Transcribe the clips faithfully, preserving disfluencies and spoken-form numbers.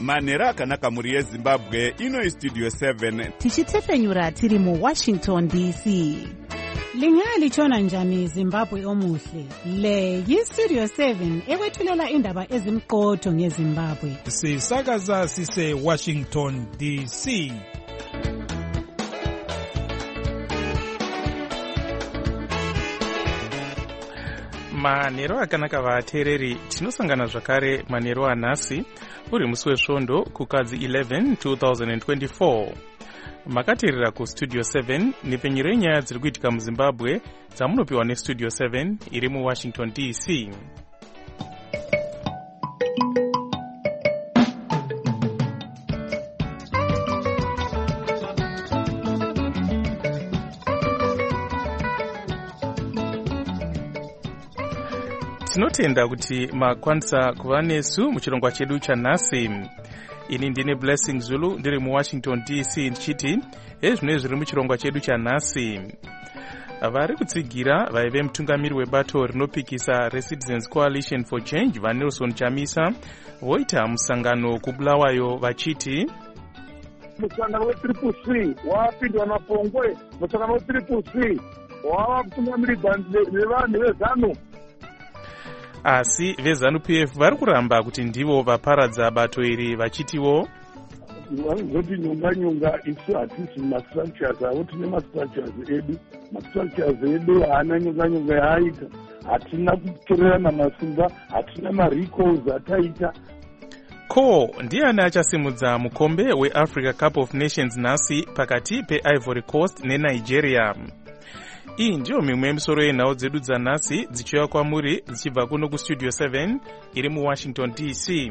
manhero akanaka mhuri yezimbabwe. Ino istudio seven tichitefenyura tiri mu Washington D C. Lingalitshona njani Zimbabwe omuhle? Le yistudio seven ekwethulela indaba ezimqotho ngeZimbabwe. Sisakaza sise Washington D C. Manhero akanaka vateereri, tinosangana zvakare manhero anhasi uri musi wesvondo kukadzi eleven twenty twenty-four. Makateerera kustudio seven nepfenyuro yenyaya dziri kuitika muZimbabwe dzamunopiwa nestudio seven iri muWashington D C. Tinotenda kuti makwanisa kuva nesu muchirongwa chedu chanhasi. Ini ndine Blessing Zulu ndiri muWashington D C ndichiti ezvino zviri muchirongwa chedu chanhasi. Vari kutsigira vaive mutungamiri webato rinopikisa reCitizens Coalition for Change vaNelson Chamisa voita musangano kuBulawayo vachiti musangano wetriple C wapindwa naPongwe, musangano wetriple C wava kutungamirirwa nevanhu vezanu. Asi vezanu P F vari kuramba kuti ndivo vaparadza bato iri vachitiwo vanozoti nyonga nyonga isu hatisi mastructures avo tine mastructures edu mastructures edu haana nyonga nyonga yaaita, hatina kutorerana masimba, hatina marecalls ataita. Ko ndiani achasimudza mukombe weAfrica Cup of Nations nhasi pakati peIvory Coast neNigeria? Iyi ndiyo mimwe yemisoro yenhau dzedu dzanhasi dzichiuya kwamuri dzichibva kuno kustudio seven iri muWashington D C.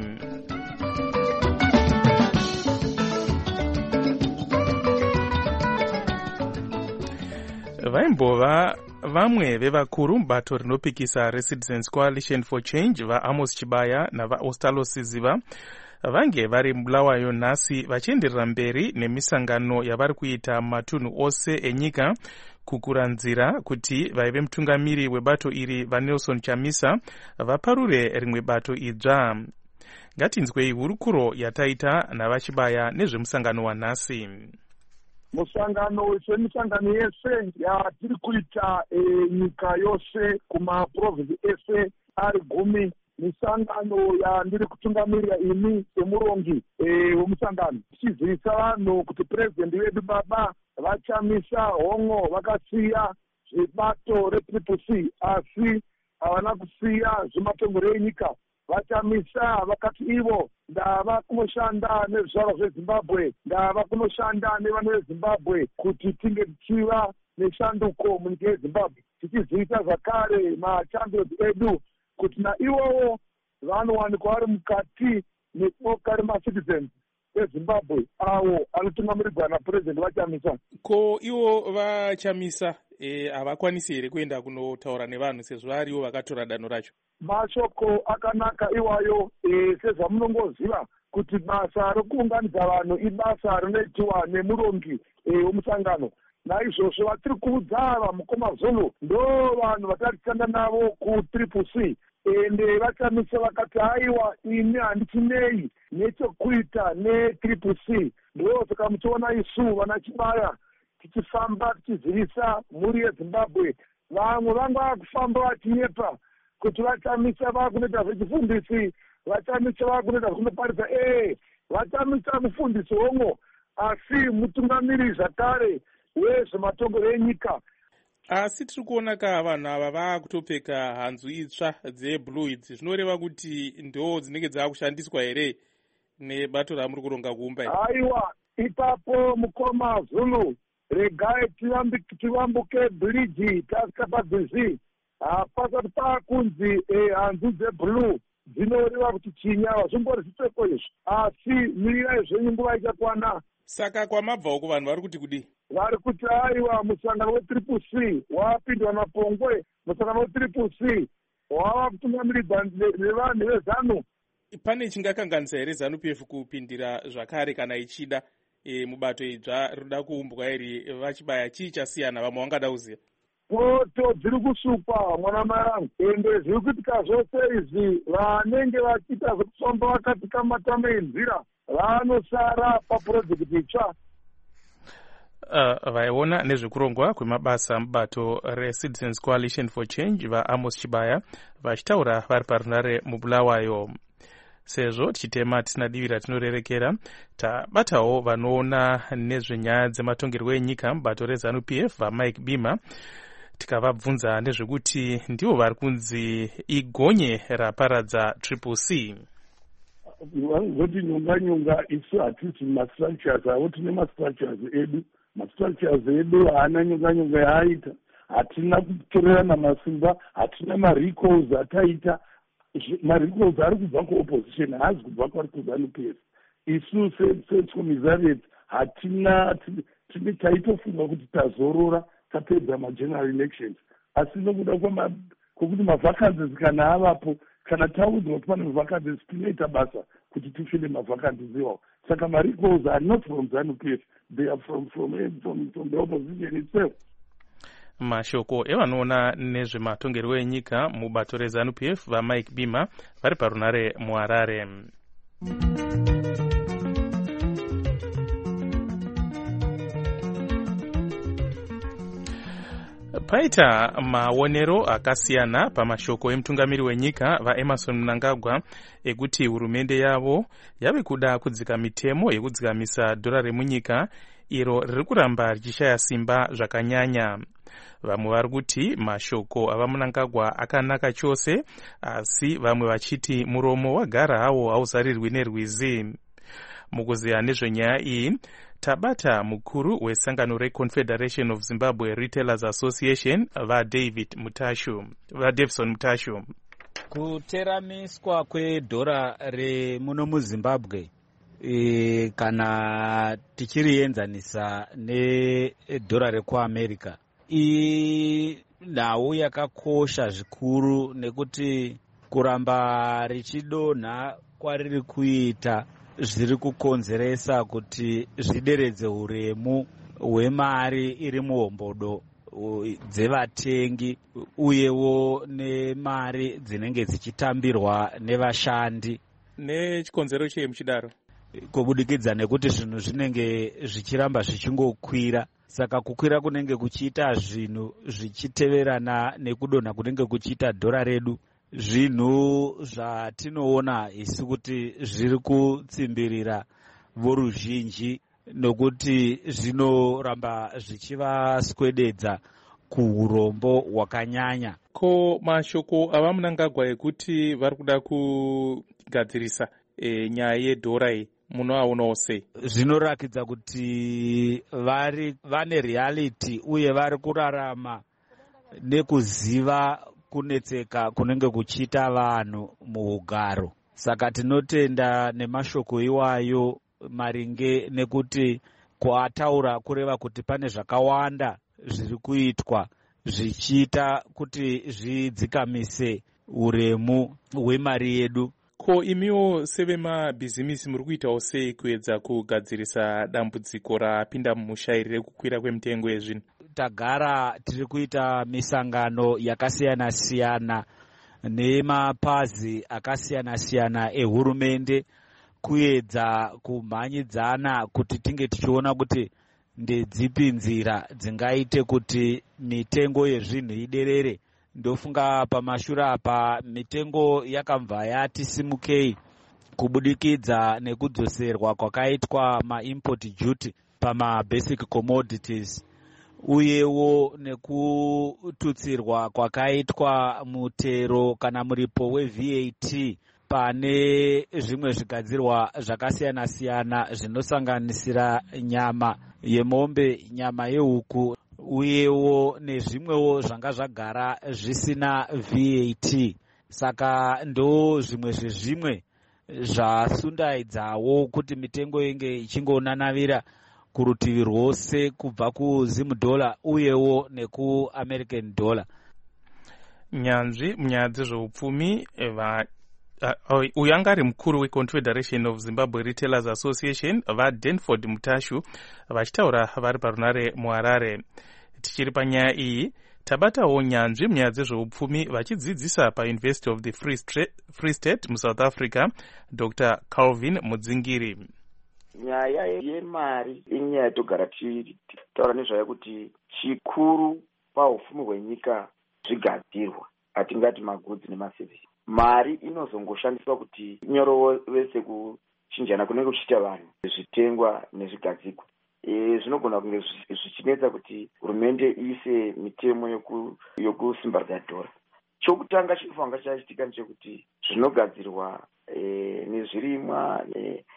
Vaimbova vamwe vevakuru mubato rinopikisa reCitizens Coalition for Change vaAmos Chibaya navaOstalo Siziva vange vari muBulawayo nhasi vachienderera mberi nemisangano yavari kuita matunhu ose enyika kukura nzira kuti vaive mutungamiri webato iri vaNelson Chamisa vaparure rimwe bato idzva. Ngatinzwei hurukuro yataita navachibaya nezvemusangano wanhasi. Musangano semisangano yese yatiri kuita nyika yose kumaprovinsi ese ari gumi, misangano yandiri kutungamirira ini semurongi wemusangano tichizivisa vanhu kuti purezidendi vedu baba vaChamisa hongo vakasiya zvebato retriple C, asi havana kusiya zvematongero enyika. VaChamisa vakati ivo ndava kunoshanda nezvizvarwa zveZimbabwe, ndava kunoshanda nevana veZimbabwe kuti tinge tichiva neshanduko munyika yeZimbabwe, tichizivisa zvakare machampions edu kuti naivowo vanowanikwa vari mukati neboka remaCitizens eZimbabwe avo anotungamirirwa napurezidendi vaChamisa. Ko ivo vaChamisa havakwanisi here kuenda kunotaura nevanhu sezvo variwo vakatora danho racho? Mashoko akanaka iwayo, sezvamunongoziva kuti basa rokuunganidza vanhu ibasa rinoitiwa nemurongi wemusangano. Naizvozvo vatiri kuudza vaMukoma Zulu ndo vanhu vatatichanda navo kutriple C. Ende vaChamisa vakati haiwa ini handichinei nechekuita netriple C. Ndo saka muchiona isu vana Chibaya tichifamba tichizivisa mhuri yeZimbabwe. Vamwe vanga vakufamba vachinyepa kuti vaChamisa vakunoita zvechifundisi, vaChamisa vakunoita zvekunoparidza. Eh, vaChamisa mufundisi hongo, asi mutungamiri zvakare wezvematongero enyika. Asi tiri kuona ka vanhu ava vaakutopfeka hanzu itsva dzeblue idzi, zvinoreva kuti ndo dzinenge dzaakushandiswa here nebato ramuri kuronga kuumba here? Haiwa, ipapo Mukoma Zulu, regai tivambuke bridge tasvika paBhizi. Pasati paakunzi hanzu dzeblue dzinoreva kuti chinya, hazvimbori zvipfeko izvi, asi mirirai zvenyu nguva ichakwana. Saka kwamabvawo ku vanhu vari kuti kudi? Vari kuti haiwa musangano wetriple C wapindwa naPongwe, musangano wetriple C wava kutungamirirwa nevanhu vezanu. Pane chingakanganisa here ZANU P F kupindira zvakare kana ichida e, mubato idzva rinoda kuumbwa iri vachibaya chii chasiyana vamwe vangada kuziva? Poto dziri kusukwa mwana marangu, ende zviri kuitika zvose izvi vanenge vachiita zvekufamba vakati kamatama enzira vanosara papurojekiti itsva. Uh, vaiona nezvekurongwa kwemabasa mubato reCitizens Coalition for Change vaAmos Chibaya vachitaura vari parunare mubulawayo. Sezvo tichitema tisina divi ratinorerekera, tabatawo vanoona nezvenyaya dzematongerwo enyika mubato reZANU P F vaMike Bima tikavabvunza nezvekuti ndivo vari kunzi igonye raparadza triple C. Vanozoti nyonga nyonga isu hatisi mastructures avo, tine mastructures edu. Mastructures edu haana nyonga nyonga yaaita, hatina kutorerana masimba, hatina marecalls ataita. Marecalls ari kubva kuopposition, haazi kubva kwari kuZANU P F. Isu secommissariat hatina tine taitofunga kuti tazorora tapedza mageneral elections, asi nokuda kwokuti mavacancies kana avapo, kana taudzwa kuti pane mavacancies tinoita basa kuti tifile mavacancies iwawo. Saka marecalls are not from ZANU P F, they are from from from, from the opposition itself. Mashoko evanoona nezvematongerwo enyika mubato reZANU P F vaMike Bima vari parunare muHarare. Paita maonero akasiyana pamashoko emutungamiri wenyika vaEmerson Mnangagwa ekuti hurumende yavo yave kuda kudzika mitemo yekudzikamisa dhora remunyika iro riri kuramba richishaya simba zvakanyanya. Vamwe vari kuti mashoko avaMnangagwa akanaka chose, asi vamwe vachiti muromo wagara hawo hauzarirwi nerwizi. Mukuziya nezvenyaya iyi tabata mukuru wesangano reConfederation of Zimbabwe Retailers Association vaDavid Mutashu vaDavison Mutashu. Kuteramiswa kwedhora remuno muZimbabwe e, kana tichirienzanisa nedhora rekuAmerica, iyi nhau yakakosha zvikuru nekuti kuramba richidonha kwariri kuita zviri kukonzeresa kuti zvideredze uremu hwemari iri muhombodo dzevatengi uyewo nemari dzinenge dzichitambirwa nevashandi. Nechikonzero chei muchidaro? Kubudikidza nekuti zvinhu zvinenge zvichiramba zvichingokwira, saka kukwira kunenge kuchiita zvinhu zvichiteverana nekudonha kunenge kuchiita dhora redu, zvinhu zvatinoona isi kuti zviri kutsimbirira voruzhinji nokuti zvinoramba zvichivaswededza kuurombo hwakanyanya. Ko mashoko avaMnangagwa ekuti vari kuda kugadzirisa e, nyaya yedhora iyi munoaonawo sei? Zvinorakidza kuti vari vane reality uye vari kurarama nekuziva kunetseka kunenge kuchiita vanhu muugaro. Saka tinotenda nemashoko iwayo maringe nekuti kuataura kureva kuti pane zvakawanda zviri kuitwa zvichiita kuti zvidzikamise uremu hwemari yedu. Ko imiwo sevemabhizimisi muri kuitawo sei kuedza kugadzirisa dambudziko rapinda mumushairire kukwira kwemitengo yezvinhu? Tagara tiri kuita misangano yakasiyana siyana nemapazi akasiyana siyana ehurumende kuedza kumhanyidzana kuti tinge tichiona kuti ndedzipi nzira dzingaite kuti mitengo yezvinhu iderere. Ndofunga pamashure apa mitengo yakabva yati simukei kubudikidza nekudzoserwa kwakaitwa maimport duty pama basic commodities, uyewo nekututsirwa kwakaitwa mutero kana muripo weV A T pane zvimwe zvigadzirwa zvakasiyana siyana zvinosanganisira nyama yemombe, nyama yehuku, uyewo nezvimwewo zvanga zvagara zvisina V A T. Saka ndo zvimwe zvezvimwe zvasundaidzawo kuti mitengo inge ichingonanavira kurutivi rwose kubva kuZim dollar uyewo nekuAmerican dollar. Nyanzvi munyaya dzezveupfumi uyu anga ari mukuru weConfederation of Zimbabwe Retailers Association vaDanford Mutashu vachitaura vari parunare muHarare. Tichiri panyaya iyi tabatawo nyanzvi munyaya dzezveupfumi vachidzidzisa paUniversity of the Free State, Free State muSouth Africa Doctor Calvin Mudzingiri. nyaya yemari inyaya yatogara tichitaura nezvayo kuti chikuru paupfumi hwenyika zvigadzirwa, hatingati magudzi nemasevhisi. Mari inozongoshandiswa kuti nyorovese kuchinjana kunenge kuchiita vanhu, zvitengwa nezvigadzikwa. E, zvinogona kunge zvichinetsa kuti hurumende iise mitemo yokusimbaradza dhora. Chokutanga chinofanira chachitika ndechekuti zvinogadzirwa e, nezvirimwa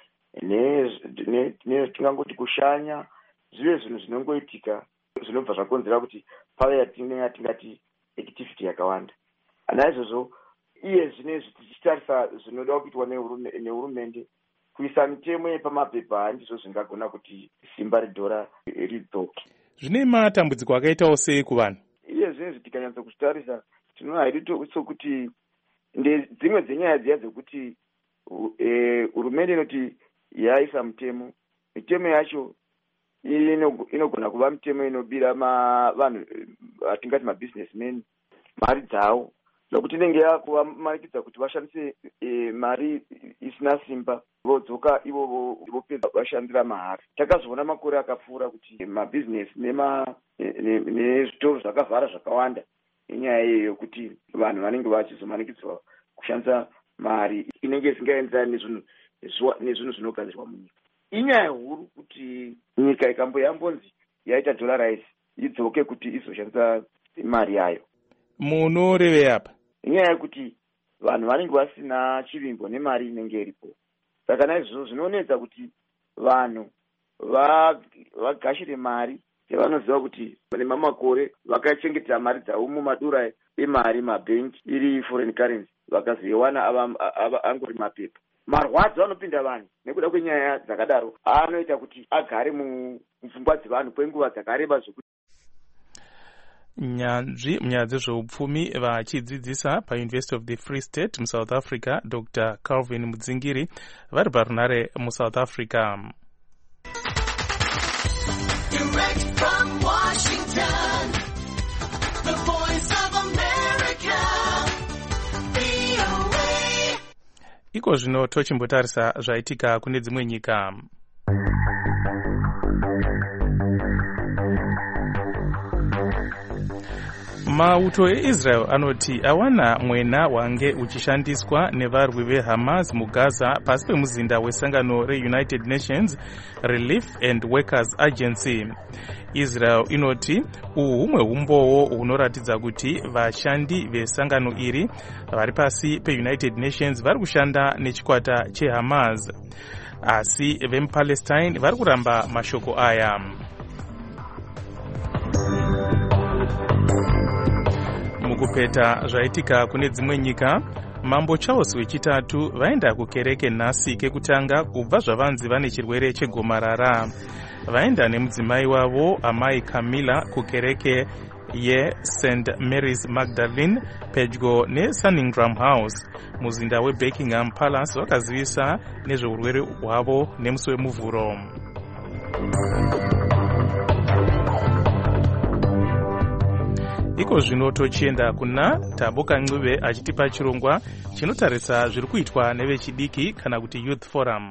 netingangoti kushanya zvive zvinhu zvinongoitika zvinobva zvakonzera kuti pave yatingati activity yakawanda. Naizvozvo iye zvinezvi tichitarisa zvinoda kuitwa nehurumende kuisa mitemo yepamapepa handizvo zvingagona kuti simba redhora ridzoke. Zvine matambudziko akaitawo sei kuvanhu? Iye zvinezvi tikanyatsa kutarisa tinoona haitoso kuti dzimwe dzenyaya dziya dzekuti hurumende inoti yaisa mitemo, mitemo yacho inogona kuva mitemo inobira vanhu atingati mabusinessmen mari dzavo, nokuti inenge yakuvamanikidza kuti vashandise mari isina simba, vodzoka ivo vopedza vashandira mahara. Takazviona makore akapfuura kuti mabusiness nezvitoro zvakavhara zvakawanda inyaya iyoyo kuti vanhu vanenge vachizomanikidzwa kushandisa mari inenge isingaenzani nezvinhu zvinogadzirwa munyika. Inyaya huru kuti nyika ikamboyambonzi yaita dollar rise idzoke kuti izoshandisa mari yayo. Munoreve apa? Inyaya yekuti vanhu vanenge vasina chivimbo nemari inenge iripo. Saka naizvozvo zvinonetsa kuti vanhu vagashire mari yavanoziva kuti nemamakore vakachengetera mari dzavo mumadura emari mabhenki iri foreign currency, vakazoiwana angori mapepa. Marwadzo anopinda vanhu nekuda kwenyaya dzakadaro anoita kuti agare mupfungwa dzevanhu kwenguva dzakareba zvokuti nyanzvi munyaya dzezveupfumi vachidzidzisa paUniversity of the Free State muSouth Africa Doctor Calvin Mudzingiri vari parunare muSouth Africa. Direct from Washington, the voice of America, V O A. Iko zvino tochimbotarisa zvaitika kune dzimwe nyika. Mauto eIsrael anoti awana mwena wange uchishandiswa nevarwi veHamas muGaza pasi pemuzinda wesangano reUnited Nations Relief and Workers Agency. Israel inoti uhu humwe umbowo hunoratidza kuti vashandi vesangano iri vari pasi peUnited Nations vari kushanda nechikwata cheHamas. Asi vemuPalestine vari kuramba mashoko aya. Mukupeta zvaitika kune dzimwe nyika, Mambo Charles wechitatu vaenda kukereke nhasi kekutanga kubva zvavanzi vane chirwere chegomarara. Vaenda nemudzimai wavo amai Camilla kukereke yeSaint Mary's Magdalene pedyo neSunningham House. Muzinda weBuckingham Palace vakazivisa nezveurwere hwavo nemusi wemuvhuro. Iko zvino tochienda kuna Tabo Kanxive achitipa chirongwa chinotarisa zviri kuitwa nevechidiki kana kuti Youth Forum.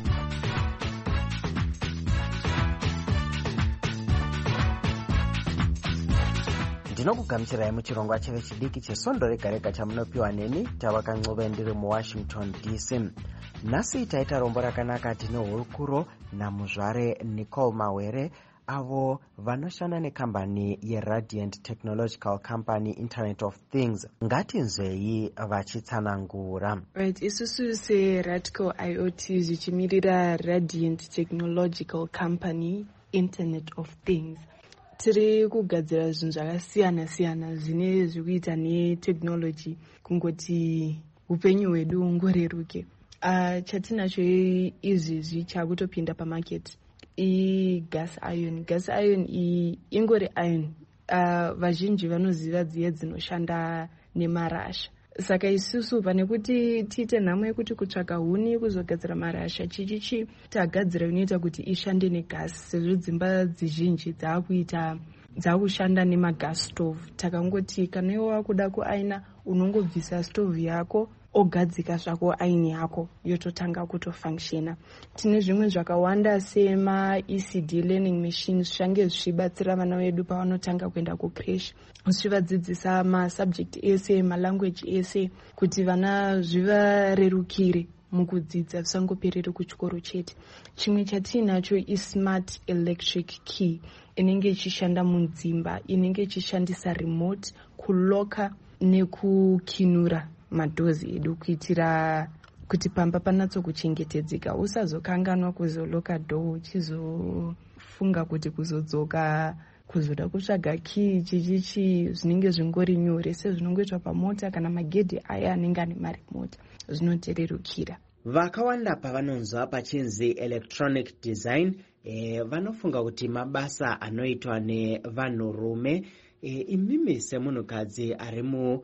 Ndinokugamuchirai muchirongwa chevechidiki chesondo rega rega chamunopiwa neni Tabo Kanxive ndiri muWashington D C. Nhasi taita rombo rakanaka tine hurukuro namuzvare Nicole Mawere avo vanoshanda nekambani yeRadiant Technological Company Internet of Things. Ngatinzwei vachitsanangura. Right, isusu seRadco I O T zvichimirira Radiant Technological Company Internet of Things. Tiri kugadzira zvinhu zvakasiyana siyana zvine zvekuita netechnology kungoti upenyu hwedu ngoreruke. Uh, chatinacho izvizvi chakutopinda pamarket i-gas iron. Gas iron i ingori iron. Uh, vazhinji vanoziva dziye dzinoshanda nemarasha. Saka isusu pane kuti tiite nhamo yekuti kutsvaka huni kuzogadzira marasha chichichi tagadzira inoita kuti ishande negas, sezvo dzimba dzizhinji dzakuita dzakushanda nemagas stove. Takangoti kana iwe wakuda kuaina unongobvisa stove yako ogadzika zvako aini yako yototanga kutofunctiona. Tine zvimwe zvakawanda sema-E C D learning machines zvange zvichibatsira vana vedu pavanotanga kuenda kucreche, zvichivadzidzisa masubject ese, malanguage ese, kuti vana zvivarerukire mukudzidza zvisangoperere kuchikoro chete. Chimwe chatinacho ismart electric key inenge ichishanda mudzimba, inenge ichishandisa remote kuloka nekukinura madhozi edu kuitira kuti pamba panatsokuchengetedzeka, usazokanganwa kuzoloka dho uchizofunga kuti kuzodzoka kuzoda kutsvaga kii chichichi zvinenge zvingori nyore sezvinongoitwa pamota kana magedhi aya anenge ane marimota zvinotererukira. Vakawanda pavanonzwa pachinzi electronic design e, vanofunga kuti mabasa anoitwa nevanhurume. e, imimi semunhukadzi ari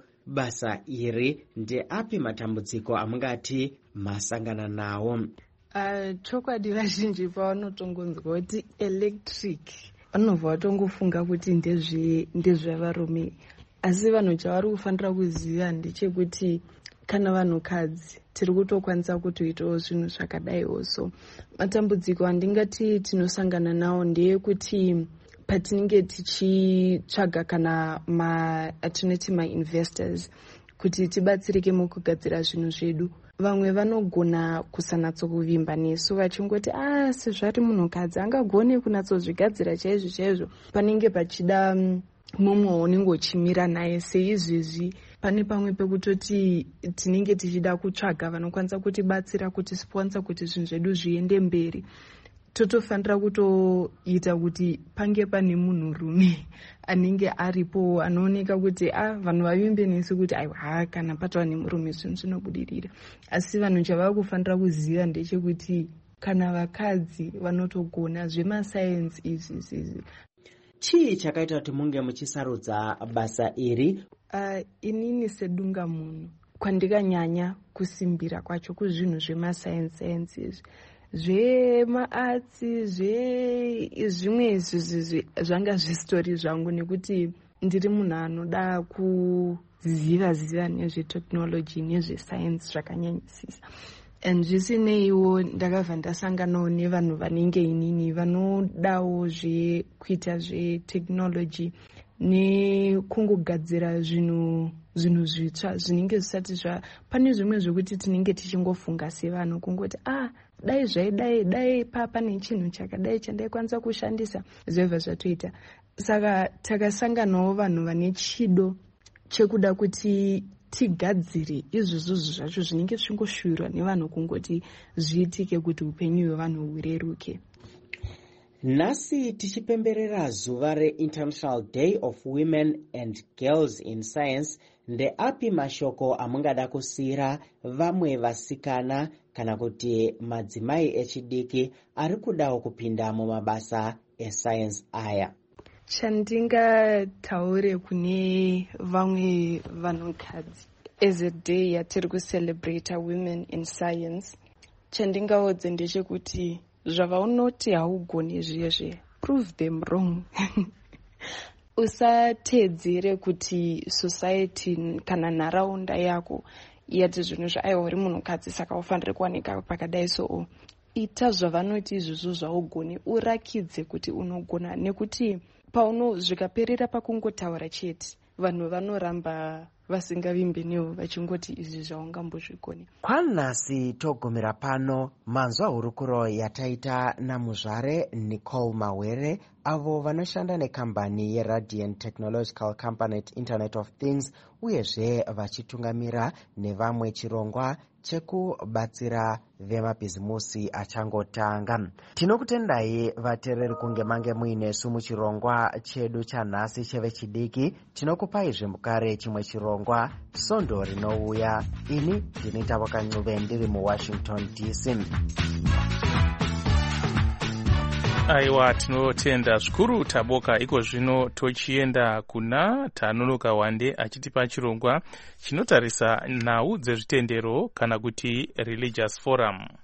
mubasa iri ndeapi matambudziko amungati masangana nawo? Uh, chokwadi vazhinji pavanotongonzwa kuti electric vanobva vatongofunga kuti ndezvevarume, asi vanhu chavari kufanira kuziva ndechekuti kana vanhukadzi tiri kutokwanisa kutoitawo zvinhu zvakadaiwo. So matambudziko andingati tinosangana nawo ndeyekuti patinenge tichitsvaga kana ma atinoti ma-investors kuti tibatsirike mukugadzira zvinhu zvedu, vamwe vanogona kusanatsokuvimba nesu vachingoti ah sezvari munhukadzi angagone kunatsozvigadzira chaizvo chaizvo, panenge pachida mumwe unenge uchimira naye. Seizvizvi pane pamwe pekutoti tinenge tichida kutsvaga vanokwanisa kutibatsira kuti sponsor kuti zvinhu zvedu zviende mberi, totofanira kutoita kuti pange pane munhurume anenge aripo anooneka kuti ah vanhu vavimbe nesu kuti aiwa kana patwa nemurume zvinhu zvinobudirira. Asi vanhu chavava kufanira kuziva ndechekuti kana vakadzi vanotogona zvemasayensi izvi izvi. Chii chakaita kuti munge muchisarudza basa iri? Uh, inini sedunga munhu kwandikanyanya kusimbira kwacho kuzvinhu zvemasayensi izvi zvemaatsi zvimwe izvi zvanga zvistori zvangu, nekuti ndiri munhu anoda kuziva ziva nezvetechnology nezvesayensi zvakanyanyisisa. And zvisineiwo ndakabva ndasanganawo nevanhu vanenge inini vanodawo zvekuita zvetechnology nekungogadzira zvinhu zvinhu zvitsva zvinenge zvisati zva. Pane zvimwe zvokuti tinenge tichingofunga sevanhu kungoti ah dai zvaidai dai papa nechinhu chakadai chandaikwanisa kushandisa zvobva zvatoita. Saka takasanganawo vanhu vane chido chekuda kuti tigadzire izvozvo zvacho zvinenge zvingoshuvirwa nevanhu kungoti zviitike kuti upenyu hwevanhu hureruke. Nhasi tichipemberera zuva re-International Day of Women and Girls in Science, ndeapi mashoko amungada kusiyira vamwe vasikana kana kuti madzimai echidiki ari kudawo kupinda mumabasa esayensi aya? Chandingataure kune vamwe vanhukadzi as a day yatiri kucelebrate women in science, chandingaudze ndechekuti zvavaunoti haugoni zviyezve, prove them wrong. Usateedzere kuti society kana nharaunda yako yati zvinhu zvaaiwa uri munhukadzi saka ufanire kuwanika pakadai. So ita zvavanoti izvozvo zvaugoni, urakidze kuti unogona, nekuti pauno zvikaperera pakungotaura chete vanhu vanoramba vasingavimbe newo vachingoti izvi zvaungambozvikoni. Kwanhasi togumira pano manzwa hurukuro yataita namuzvare Nicole Mawere avo vanoshanda nekambani yeRadiant Technological Company Internet of Things, uyezve vachitungamira nevamwe chirongwa chekubatsira vemabhizimusi achangotanga. Tinokutendai vateereri kunge mange muinesu muchirongwa chedu chanhasi chevechidiki. Tinokupai zvembukare chimwe chirongwa Sondo rinouya. Ini ndinoita Vakancuve ndiri muWashington D C. Aiwa, tinotenda zvikuru. Taboka iko zvino tochienda kuna Tanunuka Wande achitipa chirongwa chinotarisa nhau dzezvitendero kana kuti religious forum.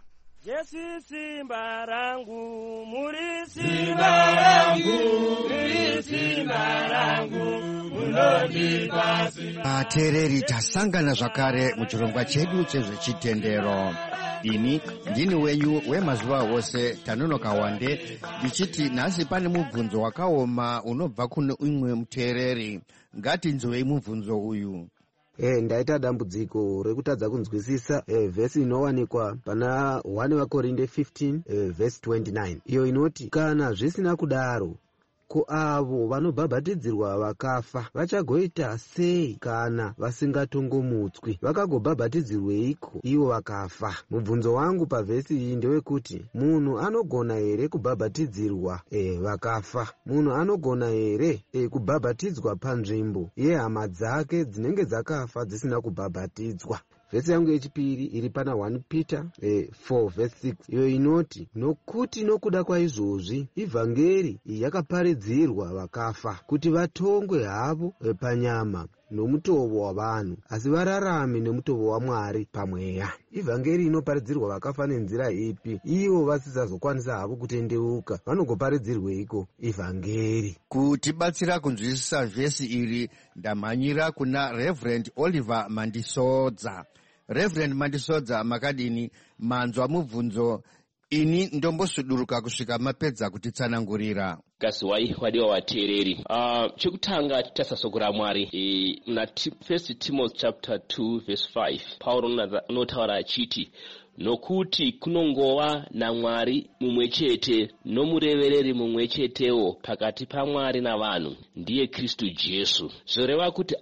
Yesu simba rangu, muri simba rangu, muri simba rangu, munondipa simba. Atereri tasangana zvakare muchirongwa chedu chezvechitendero. Ini ndini wenyu wemazuva wose Tanonoka Wande, ndichiti nhasi pane mubvunzo wakaoma unobva kune umwe muteereri. Ngatinzwei mubvunzo uyu. Eh, ndaita dambudziko rekutadza kunzwisisa eh, vhesi inowanikwa pana first Vakorinde fifteen eh, verse twenty-nine, iyo inoti kana zvisina kudaro, ko avo vanobhabhatidzirwa vakafa vachagoita sei kana vasingatongomutswi? Vakagobhabhatidzirweiko ivo vakafa? Mubvunzo wangu pavhesi iyi ndewekuti munhu anogona here kubhabhatidzirwa e, vakafa? Munhu anogona here e, kubhabhatidzwa panzvimbo yehama dzake dzinenge dzakafa dzisina kubhabhatidzwa? Vhesi yangu yechipiri iri pana first Peter eh, four verse six, iyo inoti nokuti nokuda kwaizvozvi ivhangeri yakaparidzirwa vakafa kuti vatongwe havo eh, panyama nomutovo wavanhu, asi vararame nemutovo waMwari pamweya. Ivhangeri inoparidzirwa vakafa nenzira ipi? Ivo vasisazokwanisa havo kutendeuka, vanogoparidzirweiko ivhangeri? Kutibatsira kunzwisisa vhesi iri ndamhanyira kuna Reverend Oliver Mandisodza. Reverend Mandisodza, makadini manzwa mubvunzo? Ini ndombosuduruka kusvika mapedza kutitsanangurira. Kasi wai wadiwa wateereri. Uh, chekutanga tasasokora Mwari. E, muna First Timothy chapter two verse five, Paulo unotaura achiti nokuti kunongova naMwari mumwe chete nomurevereri mumwe chetewo pakati paMwari navanhu, ndiye Kristu Jesu. Zvoreva kuti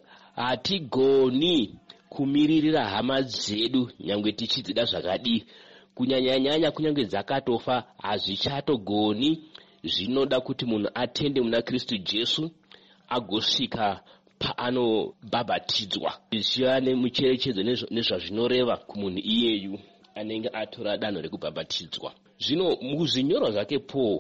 hatigoni kumiririra hama dzedu nyangwe tichidzida zvakadii, kunyanyanyanya kunyange dzakatofa hazvichatogoni. Zvinoda kuti munhu atende muna Kristu Jesu agosvika paanobhabhatidzwa, zvichiva nemucherechedzo nezvazvinoreva kumunhu iyeyu anenge atora danho rekubhabhatidzwa. Zvino muzvinyorwa zvake Paul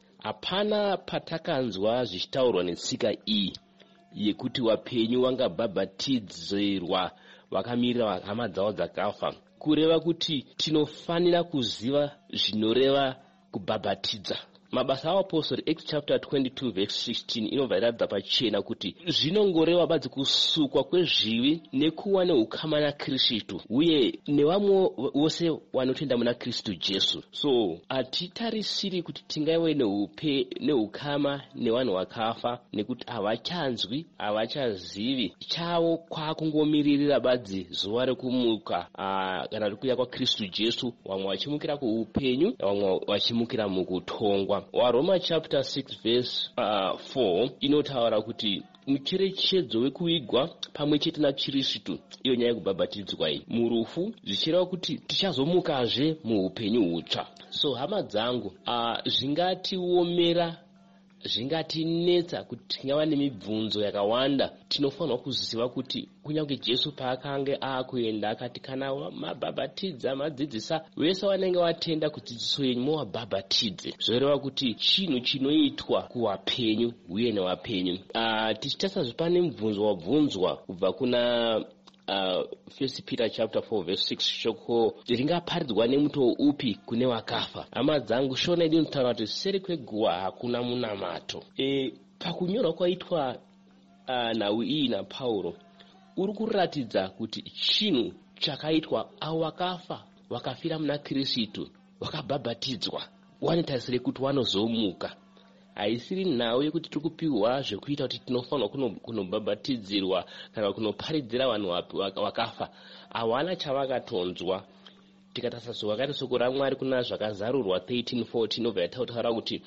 hapana patakanzwa zvichitaurwa netsika iyi yekuti wapenyu wangabhabhatidzirwa vakamirira hama dzavo dzakafa, kureva kuti tinofanira kuziva zvinoreva kubhabhatidza. Mabasa apostori Acts chapter twenty-two verse sixteen inobva iratidza pachena kuti zvinongoreva badzi kusukwa kwezvivi nekuwa neukama naKristu uye nevamwe vose vanotenda muna Kristu Jesu. So hatitarisiri kuti tingaive neupe neukama nevanhu vakafa, nekuti havachanzwi havachazivi. Chavo kwakungomiririra badzi zuva rekumuka uh, kana rekuuya kwaKristu Jesu, vamwe vachimukira kuupenyu vamwe vachimukira mukutongwa. Waroma chapter six verse uh, four inotaura kuti mucherechedzo wekuigwa pamwe chete naKristu, iyo nyaya yekubhabhatidzwa iyi murufu, zvichireva kuti tichazomukazve muupenyu hutsva. So hama dzangu, uh, zvingatiomera zvingatinetsa kuti tingava nemibvunzo yakawanda, tinofanirwa kuziva kuti kunyange Jesu paakanga akuenda akati kana mabhabhatidza madzidzisa vese vanenge vatenda kudzidziso yenyu muvabhabhatidze, zvoreva kuti chinhu chinoitwa kuvapenyu uye nevapenyu. Uh, tichitasazve pane mubvunzo wabvunzwa kubva kuna Uh, First Peter chapter four verse six, shoko ringaparidzwa nemutoo upi kune vakafa? Hama dzangu, shona idi notaura kuti seri kweguva hakuna munamato. E, pakunyorwa kwaitwa uh, nhau iyi naPauro uri kuratidza kuti chinhu chakaitwa avo vakafa vakafira muna Kristu vakabhabhatidzwa vanotarisire kuti vanozomuka. Haisiri nhau yekuti tiri kupiwa zvekuita kuti tinofanirwa kunobhabhatidzirwa kana kunoparidzira vanhu vakafa. Hawana chavakatonzwa. Tikatarisa zvakati shoko raMwari kuna zvakazarurwa thirteen fourteen inobva yataura kuti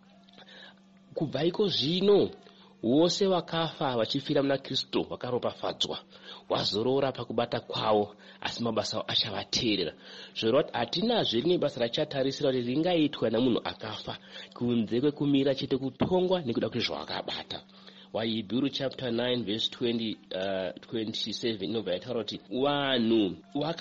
kubva iko zvino vose vakafa vachifira muna Kristu vakaropafadzwa, wazorora pakubata kwavo, asi mabasa avo achavateerera. Zvoreva kuti hatinazve rimwe basa rachatarisira kuti ringaitwa namunhu akafa kunze kwekumira chete kutongwa nekuda kwezvavakabata. WaHebrew chapter nine verse twenty, uh, twenty-seven inobva yataura kuti vanhu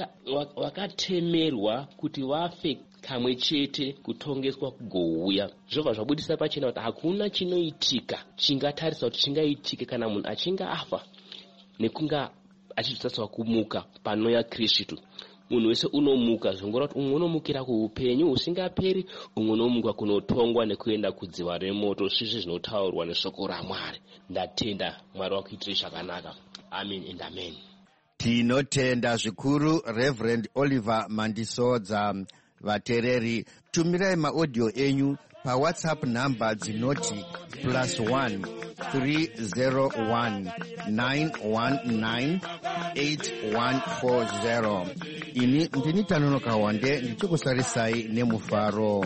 vakatemerwa waka kuti vafe kamwe chete kutongeswa kugouya. Zvobva zvabudisa pachena kuti hakuna chinoitika chingatarisa kuti chingaitike kana munhu achinga afa nekunga achizotariswa kumuka panouya Kristu. munhu wese unomuka zvongora kuti umwe unomukira kuupenyu usingaperi, umwe unomuka kunotongwa nekuenda kudziva remoto, svisvi zvinotaurwa neshoko raMwari. Ndatenda Mwari wakuitire chakanaka. Amen and amen. Tinotenda zvikuru Reverend Oliver Mandisodza. Vatereri, tumirai maaudio enyu paWhatsApp namba dzinoti plus one three zero one nine one nine eight one four zero. Ini ndini Tanonoka Wande ndichikusarisai nemufaro.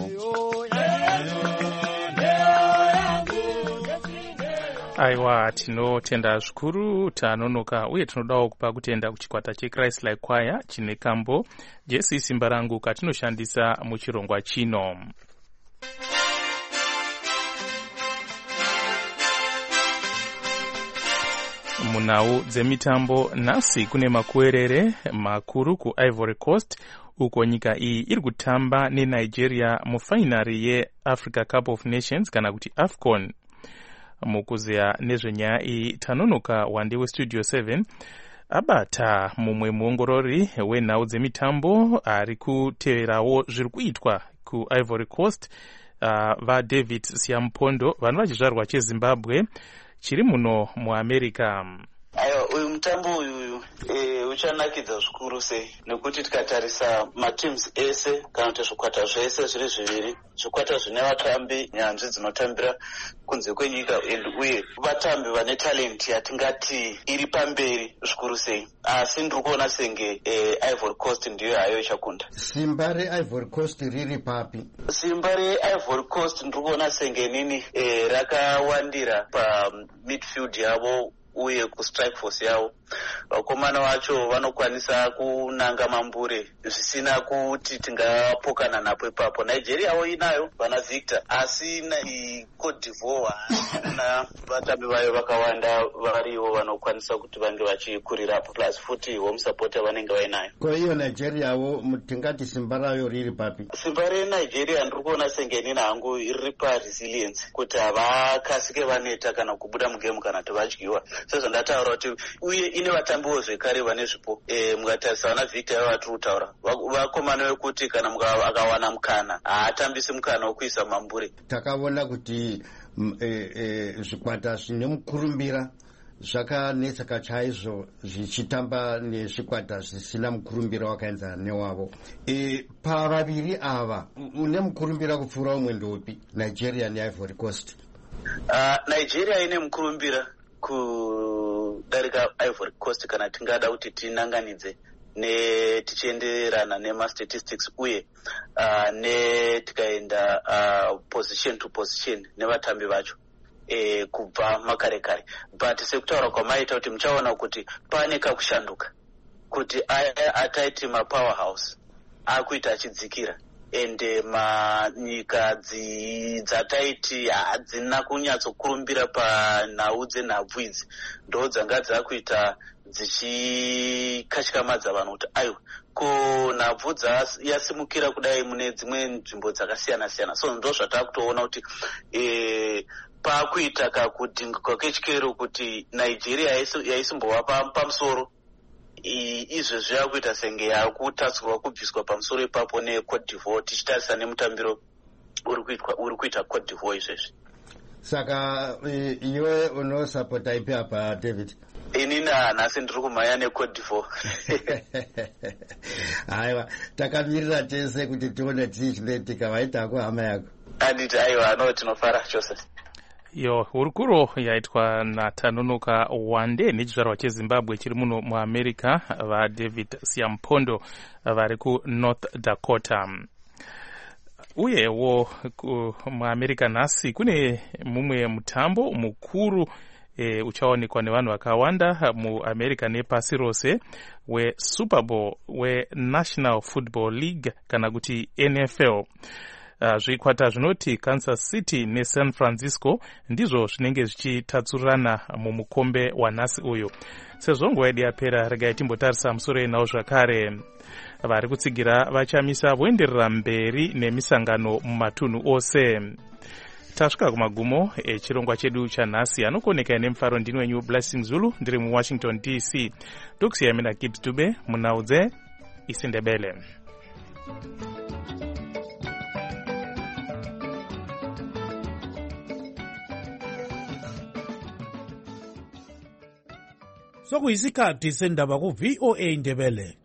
Aiwa, tinotenda zvikuru Tanonoka, uye tinodawo kupa kutenda kuchikwata cheChrist Like Choir chine kambo Jesu Simba Rangu katinoshandisa muchirongwa chino. Munhau dzemitambo nhasi kune makuerere makuru kuIvory Coast, uko nyika iyi iri kutamba neNigeria mufainari yeAfrica Cup of Nations kana kuti AFCON. Mukuzeya nezvenyaya iyi Tanonoka Wande weStudio seven abata mumwe muongorori wenhau dzemitambo ari kuteverawo zviri kuitwa kuIvory Coast, uh, vaDavid Siampondo, vanhu vachizvarwa cheZimbabwe chiri muno muAmerica. Aiwa, uyu mutambo uyu e, uchanakidza zvikuru sei, nekuti tikatarisa mateams ese kana kuti zvikwata zvese zviri zviviri, zvikwata zvine vatambi nyanzvi dzinotambira kunze kwenyika uye vatambi vane talent yatingati iri pamberi zvikuru sei, asi ndiri kuona senge e, Ivory Coast ndiyo hayo ichakunda. Simba reIvory Coast riri papi? Simba reIvory Coast ndiri kuona senge nini e, rakawandira pa midfield yavo uye kustrike force yavo. Vakomana vacho vanokwanisa kunanga mambure zvisina kuti tingapokana napo ipapo. Nigeria yavo inayo vana Victor, asi Cote d'Ivoire na vatambi vayo vakawanda variwo vanokwanisa kuti vange vachikurirapo, plus futi home support vanenge vainayo. Kwa hiyo Nigeria yavo tingati simba rayo riri papi? Simba reNigeria ndiri kuona senge nini hangu iri pa resilience, kuti havakasike vaneta kana kubuda mugame kana kuti vadyiwa. Sezvo ndataura kuti uye ine vatambiwo zvekare vane zvipo. E, mukatarisa vana Victor yavo vatiri kutaura vakomana vekuti kana akawana mukana haatambisi mukana wekuisa mambure. Takaona kuti zvikwata e, e, zvine mukurumbira zvakanetseka chaizvo zvichitamba nezvikwata zvisina mukurumbira wakaenzana newavo. E, pavaviri ava une mukurumbira kupfuura umwe ndopi, Nigeria neIvory Coast? Uh, Nigeria ine mukurumbira kudarika Ivory Coast kana tingada kuti tinanganidze ne tichienderana nemastatistics uye uh, ne tikaenda uh, position to position nevatambi vacho e, kubva makare kare. But sekutaura kwamaita kuti muchaona kuti pane kakushanduka kuti ataiti mapowerhouse akuita achidzikira, ende manyika dzataiti hadzina kunyatsokurumbira panhau dzenhabvu idzi ndo dzanga dzakuita dzichikatyamadza vanhu kuti aiwa, ko nhabvu yasimukira kudai mune dzimwe nzvimbo dzakasiyana siyana. So ndo zvatakutoona kuti e, pakuita kakudhinguka kechikero kuti Nigeria yaisimbova pamusoro, izvezvi yakuita senge yakutatsurwa kubviswa pamusoro ipapo neCote d'Ivoire, tichitarisa nemutambiro uri kuita Cote d'Ivoire izvezvi. Saka iwe unosapota ipi apa David? Inini nhasi ndiri kumhanya neCote d'Ivoire. Aiwa, takamirira tese kuti tione tii chinoitika. Vaitako hama yako? Anditi aiwa, ano tinofara chose. Yo, hurukuro yaitwa na Tanonoka Wande nechizvarwa cheZimbabwe chiri muno muAmerica, vaDavid Siampondo vari kuNorth Dakota. Uyewo muAmerica nhasi kune mumwe mutambo mukuru e, uchaonekwa nevanhu vakawanda muAmerica nepasi rose, weSuper Bowl weNational Football League kana kuti N F L. Uh, zvikwata zvinoti Kansas City neSan Francisco ndizvo zvinenge zvichitatsurana mumukombe wanhasi uyu. Sezvo nguva yedu yapera, regai timbotarisa musoro yenhau zvakare. Vari kutsigira vachamisa voenderera mberi nemisangano mumatunhu ose. Tasvika kumagumo echirongwa chedu chanhasi. Anokoneka nemufaro ndini wenyu Blessing Zulu, ndiri muWashington D C. Ndokusiyai mina Kid Tube, munaudze isindebele. Sokuyisikhathi sendaba ku V O A Indebele.